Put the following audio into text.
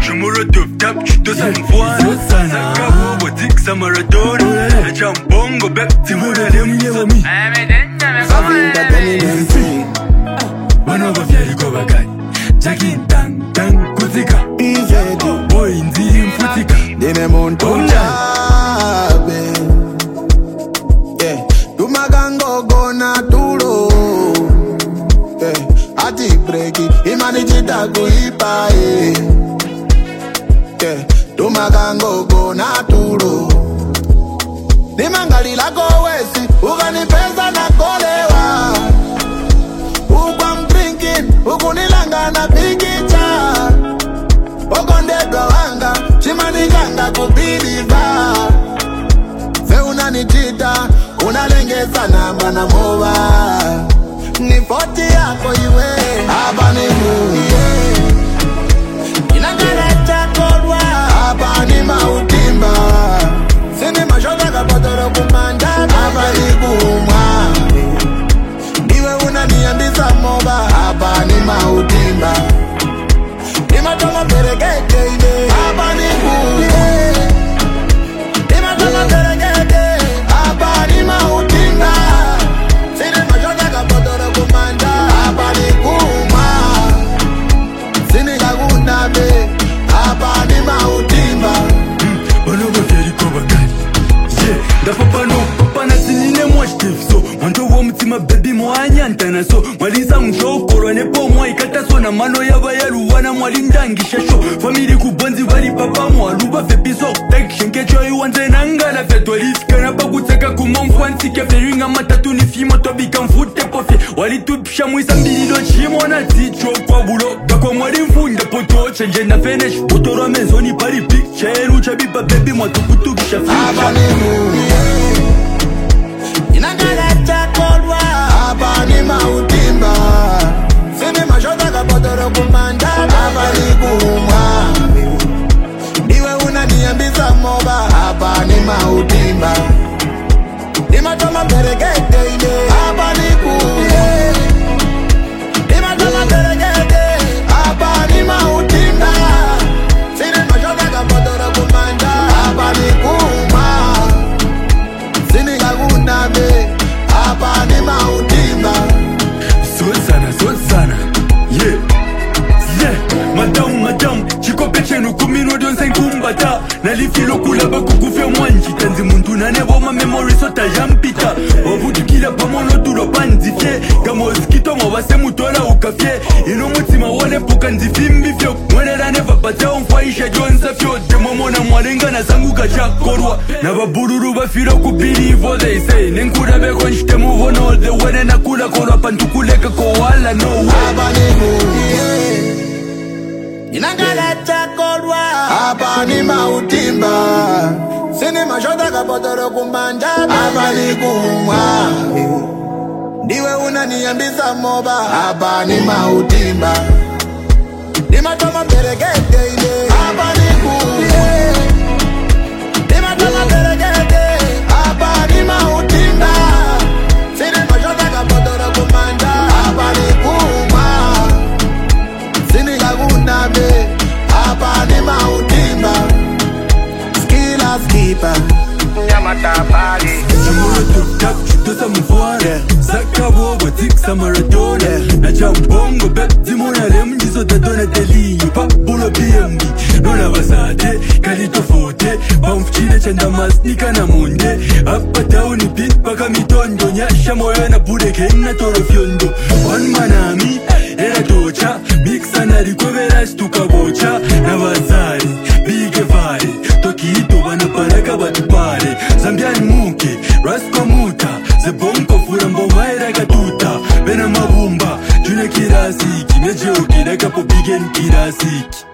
Jumuro top tap, chuto samfwana Sakabo, botik samaratona Champong, back, timura lemye wami Savinda teni nensi Wano bafyari kwa bakari Jackie tang tang kutika Izedi Boy nzi mfutika Dine montonja Yeah Tumagango gona tulo Yeah Ati breki Imani chita kuipa Yeah Tumagango gona tulo Nimangali lako wesi Uganipeza na kolewa Ukwam drinking Ukunilanga na pikicha Okondedwa wanga Chimaniganga kupiliva Fe unanitita Unalengeza namba na mova Ni 40 yako iwe Hapa ni muye Inangaracha kodwa Hapa ni mautimba Sini mashota kapotoro kumanda Hapa ni kumwa Niwe unaniambisa mova Hapa ni mautimba Nimatoma peregete ine Hapa ni kumwe Nimatoma peregete Hapa ni mautimba Sini mashota kapotoro kumanda Hapa ni kumwa Sini kagunabe Hapa ni mautimba Wano bafyari kwa bakari Yeah, da papa no Papa na sinine mwashtif so Mwanto wa mtima baby mwanya ntana so Mwaliza mshokoro nepo mwa ikata so Na mano yaba yalu wana mwali mdangisha sho Famili kubonzi wali papa mwaluba fepiso Tek shenke choi wanze nangala Feto lifika na pakuteka kumamfwansi Keferinga matatu ni fimo Tobika mfute pofye Wali tupisha mwisa mbililo chimo na ticho kwa bulo Kako mwali mfunde poto Chenje na finish Utoro mezoni pari picture Lucha bipa baby mwatukutukisha Hapa ni future muye Inangaracha kodwa Hapa ni mautimba Sini mashota kapotoro kumanda Hapa ni kumwa Niwe unaniambisa mova Hapa ni mautimba Nimatoma peregete ine Hapa ni kumwe Nimatoma peregete Hapa ni mautimba Sini mashota kapotoro kumanda Hapa ni kumwa Sini kagunabe Hapa ni mautimba So sana Yeah Madam Chikope chenu kumino donse nkumbata Nalifilo kulaba kukufya mwanji Tanzi muntu naneboma memory sota yampita Wavutukila pamono turo panzifye Kamo skito mwabase mutola ukafye Ino mutima wale puka nzifimbi fyo Mwenera neva pateo mfaisha jonsa fyo Demo na mwalenga na zangu kacha korwa Na babururu bafilo kubelieve all they say Nenkura beko nshite move on all the way Nena kula korwa pantukuleka kowala no way Hapa ni muye Inangaracha kodwa Hapa ni mautimba Sini mashota kapotoro kumbanja Hapa ni kumwa Ndiwe unaniambisa mova Hapa ni mautimba Nimatoma peregete ine Hapa ni kumwe Nimatoma peregete Hapa ni mautimba Sini mashota kapotoro kumbanja Hapa ni kumwa Sini kagunabe Hapa ni mautimba Skila skipa Nyamata pali Jumuro tuk-tak, chuto samfwana Sakabo, botik samaratona Na chambongo, bep, zimona lem Jiso tatona deli, papulo BMD Nona basate, kalito fote Pamfchine chanda masnika na munde Apa tauni pit, paka mitondo Nyasha moyo na pude kena toro fyondo One manami, era tocha Mixa na rikwevera stuka bocha Na bazari, bige vare Tokito wanaparaka batupare Zambiani muke, rasko muta Zebonko fura mboma era katuta Bena mabumba, june kirasiki Nejeo kireka po bigen kirasiki